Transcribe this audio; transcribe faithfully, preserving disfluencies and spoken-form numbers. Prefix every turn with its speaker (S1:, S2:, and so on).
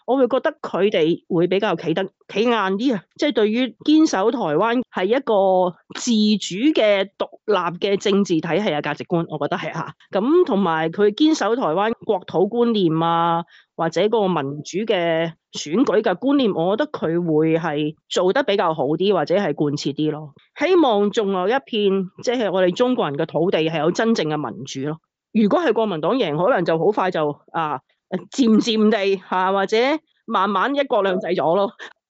S1: 我會覺得佢哋會比較企得企硬啲啊！即係對於堅守台灣係一個自主嘅獨立嘅政治體系嘅價值觀，我覺得係嚇。咁同埋佢堅守台灣國土觀念啊，或者個民主嘅選舉嘅觀念，我覺得佢會係做得比較好啲，或者係貫徹啲咯。希望仲有一片即係我哋中國人嘅土地係有真正嘅民主咯。如果係國民黨贏，可能就好快就啊漸漸地嚇、啊，或者慢慢一國兩制咗咯。